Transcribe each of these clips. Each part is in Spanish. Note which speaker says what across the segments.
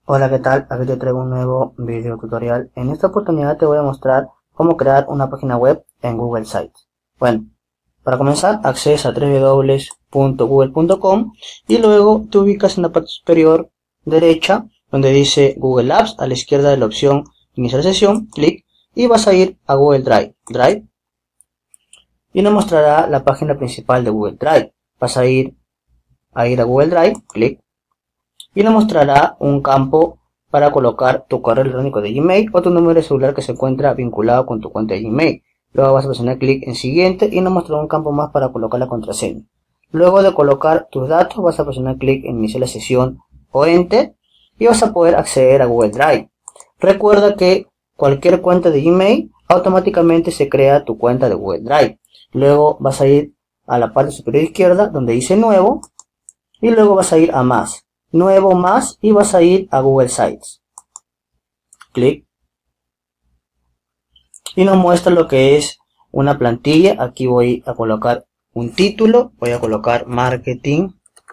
Speaker 1: Hola, ¿qué tal? Aquí te traigo un nuevo video tutorial. En esta oportunidad te voy a mostrar cómo crear una página web en Google Sites. Bueno, para comenzar, accedes a www.google.com y luego te ubicas en la parte superior derecha donde dice Google Apps. A la izquierda de la opción Iniciar sesión, clic y vas a ir a Google Drive y nos mostrará la página principal de Google Drive. Vas a ir a Google Drive, clic, y nos mostrará un campo para colocar tu correo electrónico de Gmail o tu número de celular que se encuentra vinculado con tu cuenta de Gmail. Luego vas a presionar clic en siguiente y nos mostrará un campo más para colocar la contraseña. Luego de colocar tus datos vas a presionar clic en iniciar la sesión o enter y vas a poder acceder a Google Drive. Recuerda que cualquier cuenta de Gmail automáticamente se crea tu cuenta de Google Drive. Luego vas a ir a la parte superior izquierda donde dice nuevo y luego vas a ir a más. Nuevo más y vas a ir a Google Sites. Clic. Y nos muestra lo que es una plantilla. Aquí voy a colocar un título. Voy a colocar Marketing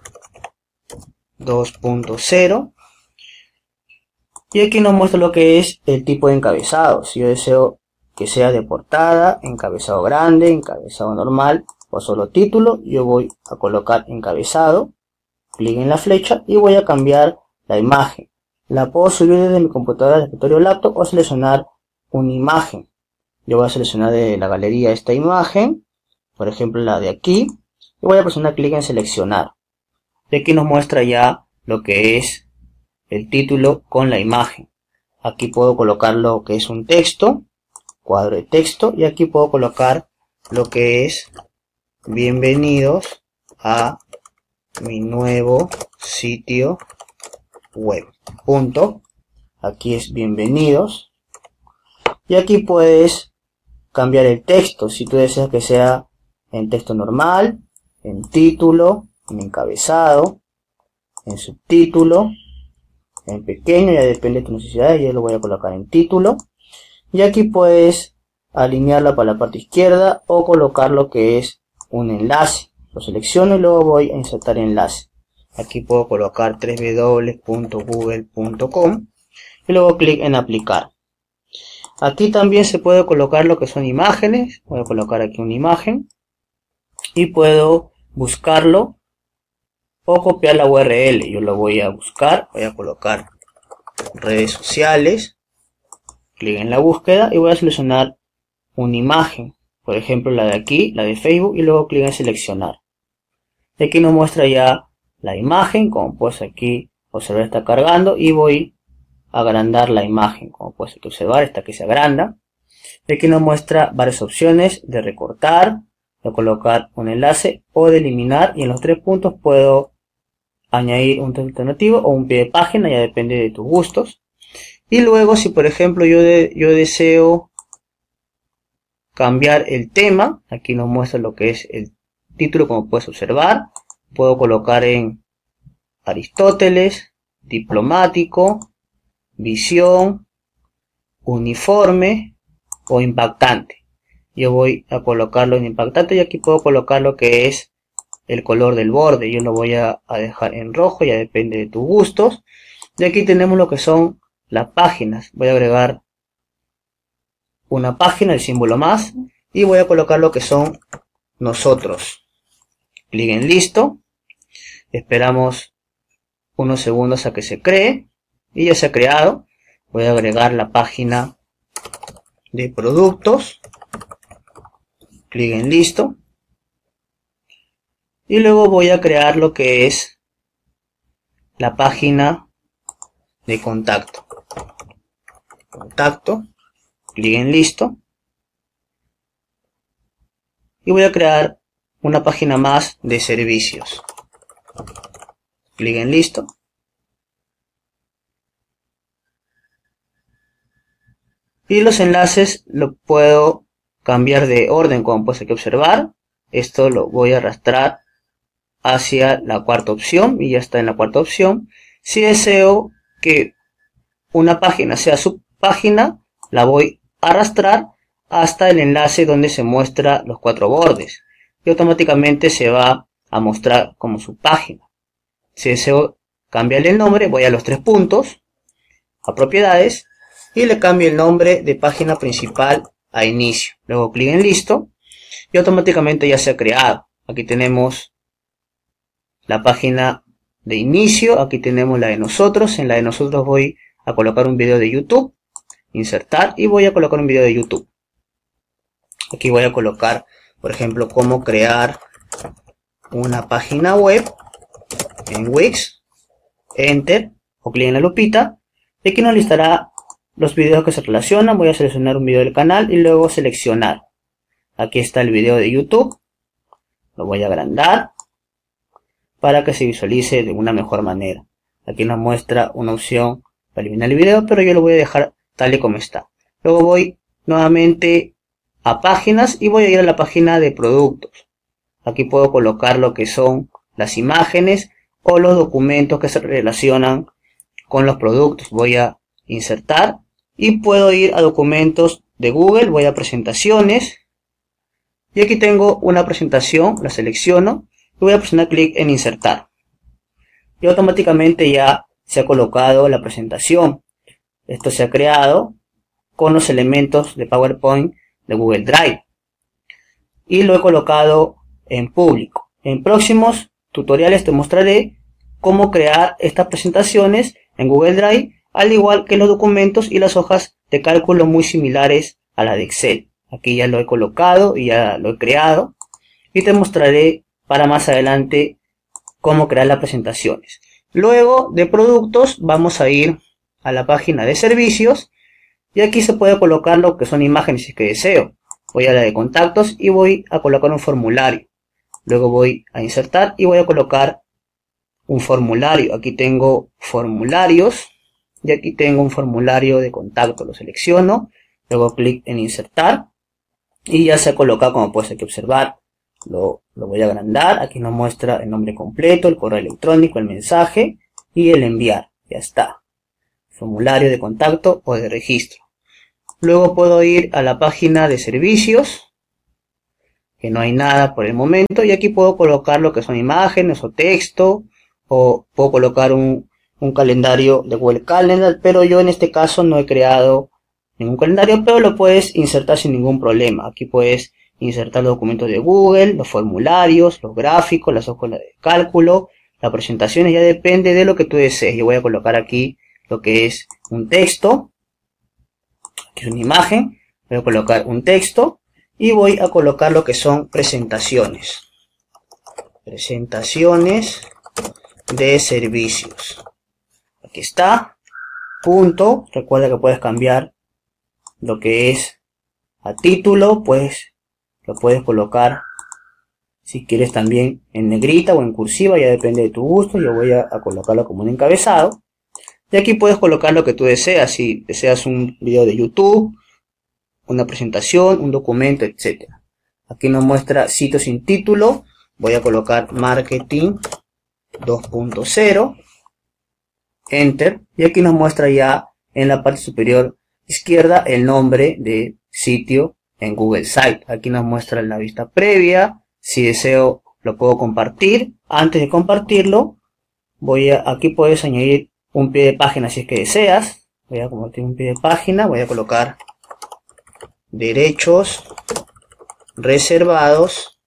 Speaker 1: 2.0. Y aquí nos muestra lo que es el tipo de encabezado. Si yo deseo que sea de portada, encabezado grande, encabezado normal o solo título, yo voy a colocar encabezado. Clic en la flecha y voy a cambiar la imagen. La puedo subir desde mi computadora de escritorio laptop o seleccionar una imagen. Yo voy a seleccionar de la galería esta imagen, por ejemplo la de aquí, y voy a presionar clic en seleccionar. Y aquí nos muestra ya lo que es el título con la imagen. Aquí puedo colocar lo que es un texto, cuadro de texto, y aquí puedo colocar lo que es bienvenidos a mi nuevo sitio web. Punto. Aquí es bienvenidos. Y aquí puedes cambiar el texto. Si tú deseas que sea en texto normal, en título, en encabezado, en subtítulo, en pequeño, ya depende de tus necesidades. Yo lo voy a colocar en título. Y aquí puedes alinearla para la parte izquierda o colocar lo que es un enlace. Lo selecciono y luego voy a insertar enlace. Aquí puedo colocar www.google.com y luego clic en aplicar. Aquí también se puede colocar lo que son imágenes. Voy a colocar aquí una imagen y puedo buscarlo o copiar la URL. Yo lo voy a buscar, voy a colocar redes sociales, clic en la búsqueda y voy a seleccionar una imagen. Por ejemplo la de aquí, la de Facebook, y luego clic en seleccionar. Y aquí nos muestra ya la imagen, como puedes aquí observar está cargando y voy a agrandar la imagen, como puedes aquí observar está que se agranda. Y aquí nos muestra varias opciones de recortar, de colocar un enlace o de eliminar, y en los tres puntos puedo añadir un texto alternativo o un pie de página, ya depende de tus gustos. Y luego si por ejemplo yo deseo cambiar el tema, aquí nos muestra lo que es el título, como puedes observar. Puedo colocar en Aristóteles, diplomático, visión, uniforme o impactante. Yo voy a colocarlo en impactante y aquí puedo colocar lo que es el color del borde. Yo lo voy a dejar en rojo, ya depende de tus gustos. Y aquí tenemos lo que son las páginas. Voy a agregar una página, el símbolo más, y voy a colocar lo que son nosotros. Clic en listo. Esperamos unos segundos a que se cree. Y ya se ha creado. Voy a agregar la página de productos. Clic en listo. Y luego voy a crear lo que es la página de contacto. Contacto. Clic en listo. Y voy a crear una página más de servicios. Clic en listo. Y los enlaces lo puedo cambiar de orden, como puedes aquí observar. Esto lo voy a arrastrar hacia la cuarta opción y ya está en la cuarta opción. Si deseo que una página sea subpágina, la voy a arrastrar hasta el enlace donde se muestra los cuatro bordes y automáticamente se va a mostrar como subpágina. Si deseo cambiarle el nombre, voy a los tres puntos a propiedades y le cambio el nombre de página principal a inicio. Luego clic en listo y automáticamente ya se ha creado. Aquí tenemos la página de inicio, aquí tenemos la de nosotros. En la de nosotros voy a colocar un video de YouTube, insertar y voy a colocar un video de YouTube. Aquí voy a colocar, por ejemplo, cómo crear una página web en Wix, enter o clic en la lupita y aquí nos listará los videos que se relacionan. Voy a seleccionar un video del canal y luego seleccionar. Aquí está el video de YouTube, lo voy a agrandar para que se visualice de una mejor manera. Aquí nos muestra una opción para eliminar el video, pero yo lo voy a dejar tal y como está. Luego voy nuevamente a páginas y voy a ir a la página de productos. Aquí puedo colocar lo que son las imágenes o los documentos que se relacionan con los productos. Voy a insertar y puedo ir a documentos de Google, voy a presentaciones y aquí tengo una presentación, la selecciono y voy a presionar clic en insertar. Y automáticamente ya se ha colocado la presentación. Esto se ha creado con los elementos de PowerPoint de Google Drive y lo he colocado en público. En próximos tutoriales te mostraré cómo crear estas presentaciones en Google Drive, al igual que los documentos y las hojas de cálculo muy similares a la de Excel. Aquí ya lo he colocado y ya lo he creado y te mostraré para más adelante cómo crear las presentaciones. Luego de productos vamos a ir a la página de servicios y aquí se puede colocar lo que son imágenes si es que deseo. Voy a la de contactos y voy a colocar un formulario. Luego voy a insertar y voy a colocar un formulario. Aquí tengo formularios y aquí tengo un formulario de contacto. Lo selecciono, luego clic en insertar y ya se ha colocado como puedes aquí observar. Lo voy a agrandar. Aquí nos muestra el nombre completo, el correo electrónico, el mensaje y el enviar. Ya está. Formulario de contacto o de registro. Luego puedo ir a la página de servicios, que no hay nada por el momento, y aquí puedo colocar lo que son imágenes o texto, o puedo colocar un calendario de Google Calendar, pero yo en este caso no he creado ningún calendario, pero lo puedes insertar sin ningún problema. Aquí puedes insertar los documentos de Google, los formularios, los gráficos, las hojas de cálculo, las presentaciones, ya depende de lo que tú desees. Yo voy a colocar aquí lo que es un texto, que es una imagen, voy a colocar un texto y voy a colocar lo que son presentaciones. Presentaciones de servicios. Aquí está, punto. Recuerda que puedes cambiar lo que es a título, pues lo puedes colocar si quieres también en negrita o en cursiva, ya depende de tu gusto. Yo voy a colocarlo como un encabezado. Y aquí puedes colocar lo que tú deseas, si deseas un video de YouTube, una presentación, un documento, etc. Aquí nos muestra sitio sin título, voy a colocar marketing 2.0, enter, y aquí nos muestra ya en la parte superior izquierda el nombre de sitio en Google Site. Aquí nos muestra la vista previa, si deseo lo puedo compartir. Antes de compartirlo, aquí puedes añadir un pie de página si es que deseas. Voy a compartir un pie de página, voy a colocar derechos reservados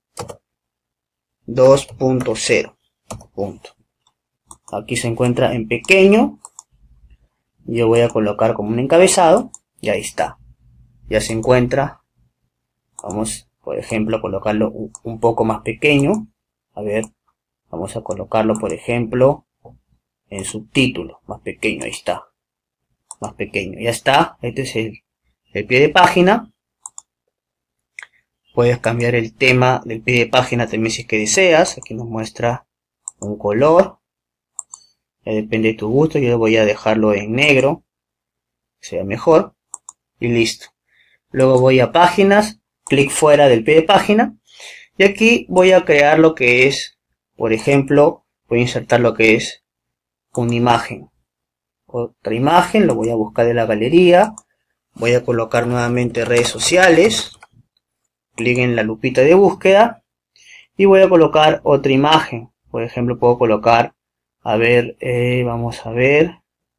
Speaker 1: 2.0. Punto. Aquí se encuentra en pequeño. Yo voy a colocar como un encabezado y ahí está. Ya se encuentra. Vamos, por ejemplo, a colocarlo un poco más pequeño. A ver, vamos a colocarlo, por ejemplo, en subtítulo, más pequeño, ahí está, más pequeño, ya está. Este es el pie de página. Puedes cambiar el tema del pie de página también si es que deseas. Aquí nos muestra un color, ya depende de tu gusto. Yo voy a dejarlo en negro, que sea mejor, y listo. Luego voy a páginas, clic fuera del pie de página, y aquí voy a crear lo que es, por ejemplo, voy a insertar lo que es una imagen, otra imagen, lo voy a buscar de la galería, voy a colocar nuevamente redes sociales, clic en la lupita de búsqueda y voy a colocar otra imagen. Por ejemplo, puedo colocar, a ver, vamos a ver,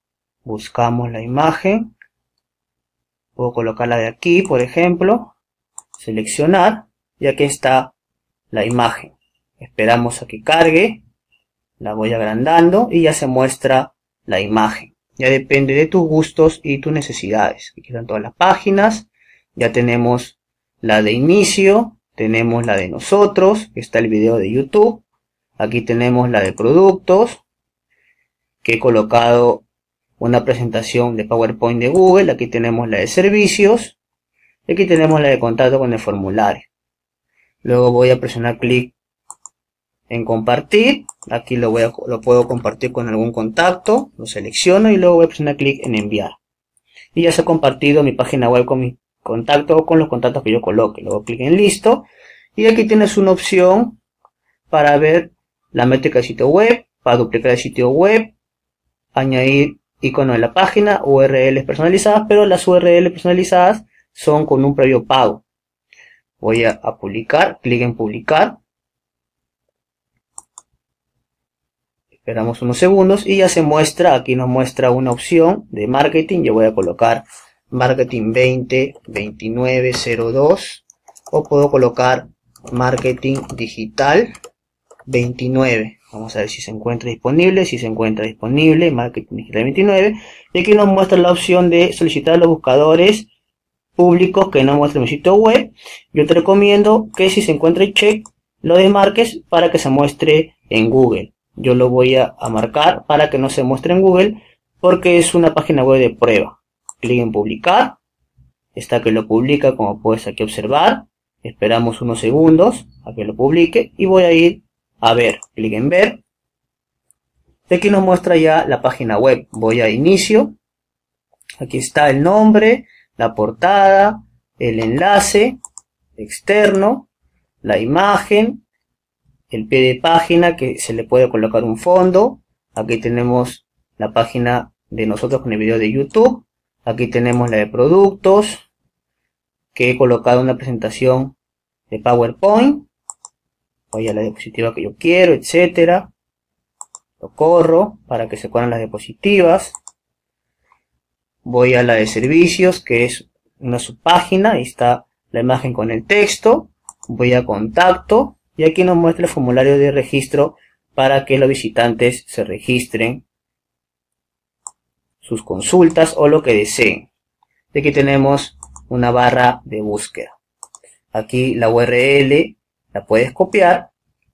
Speaker 1: buscamos la imagen, puedo colocarla de aquí, por ejemplo, seleccionar, y aquí está la imagen. Esperamos a que cargue, la voy agrandando y ya se muestra la imagen. Ya depende de tus gustos y tus necesidades. Aquí están todas las páginas, ya tenemos la de inicio, tenemos la de nosotros, está el video de YouTube, aquí tenemos la de productos, que he colocado una presentación de PowerPoint de Google, aquí tenemos la de servicios, y aquí tenemos la de contacto con el formulario. Luego voy a presionar clic en compartir, aquí lo puedo compartir con algún contacto, lo selecciono y luego voy a presionar clic en enviar. Y ya se ha compartido mi página web con mi contacto o con los contactos que yo coloque. Luego clic en listo y aquí tienes una opción para ver la métrica del sitio web, para duplicar el sitio web, añadir icono de la página, URLs personalizadas, pero las URLs personalizadas son con un previo pago. Voy a publicar, clic en publicar. Esperamos unos segundos y ya se muestra, aquí nos muestra una opción de marketing. Yo voy a colocar marketing 202902 o puedo colocar marketing digital 29. Vamos a ver si se encuentra disponible. Si se encuentra disponible, marketing digital 29. Y aquí nos muestra la opción de solicitar a los buscadores públicos que no muestren mi sitio web. Yo te recomiendo que si se encuentra en check, lo desmarques para que se muestre en Google. Yo lo voy a marcar para que no se muestre en Google porque es una página web de prueba. Clic en publicar. Está que lo publica, como puedes aquí observar. Esperamos unos segundos a que lo publique y voy a ir a ver. Clic en ver. Y aquí nos muestra ya la página web. Voy a inicio. Aquí está el nombre, la portada, el enlace externo, la imagen, el pie de página que se le puede colocar un fondo. Aquí tenemos la página de nosotros con el video de YouTube. Aquí tenemos la de productos, que he colocado una presentación de PowerPoint. Voy a la diapositiva que yo quiero, etcétera. Lo corro para que se corran las diapositivas. Voy a la de servicios, que es una subpágina. Ahí está la imagen con el texto. Voy a contacto. Y aquí nos muestra el formulario de registro para que los visitantes se registren sus consultas o lo que deseen. Y aquí tenemos una barra de búsqueda. Aquí la URL la puedes copiar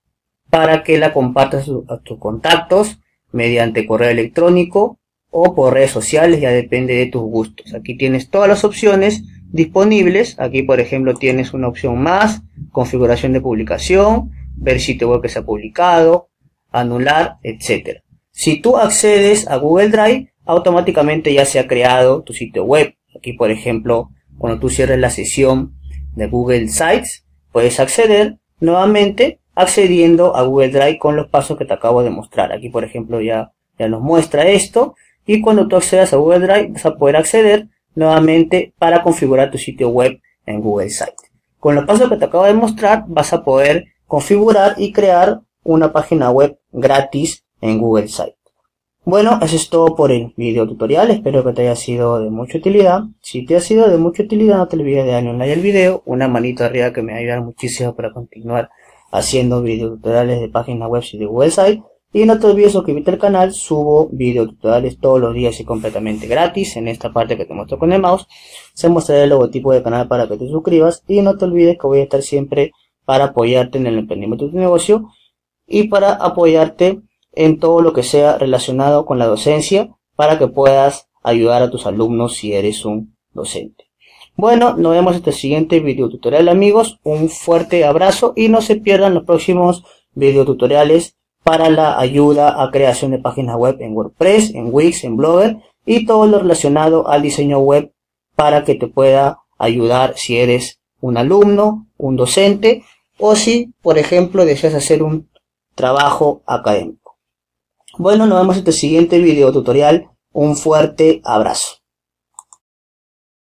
Speaker 1: para que la compartas a tus contactos mediante correo electrónico o por redes sociales, ya depende de tus gustos. Aquí tienes todas las opciones disponibles. Aquí por ejemplo tienes una opción más, configuración de publicación, ver sitio web que se ha publicado, anular, etc. Si tú accedes a Google Drive, automáticamente ya se ha creado tu sitio web. Aquí por ejemplo, cuando tú cierres la sesión de Google Sites, puedes acceder nuevamente accediendo a Google Drive con los pasos que te acabo de mostrar. Aquí por ejemplo ya nos muestra esto, y cuando tú accedas a Google Drive vas a poder acceder nuevamente para configurar tu sitio web en Google Sites. Con los pasos que te acabo de mostrar vas a poder configurar y crear una página web gratis en Google Sites. Bueno, eso es todo por el video tutorial. Espero que te haya sido de mucha utilidad. Si te ha sido de mucha utilidad, no te olvides de darle un like al video, una manito arriba que me va a ayudar muchísimo para continuar haciendo video tutoriales de páginas web y de Google Sites. Y no te olvides suscribirte al canal, subo video tutoriales todos los días y completamente gratis. En esta parte que te muestro con el mouse, se mostrará el logotipo del canal para que te suscribas. Y no te olvides que voy a estar siempre para apoyarte en el emprendimiento de tu negocio y para apoyarte en todo lo que sea relacionado con la docencia para que puedas ayudar a tus alumnos si eres un docente. Bueno, nos vemos en el siguiente video tutorial, amigos. Un fuerte abrazo y no se pierdan los próximos video tutoriales para la ayuda a creación de páginas web en WordPress, en Wix, en Blogger y todo lo relacionado al diseño web para que te pueda ayudar si eres un alumno, un docente o si, por ejemplo, deseas hacer un trabajo académico. Bueno, nos vemos en el siguiente video tutorial. Un fuerte abrazo.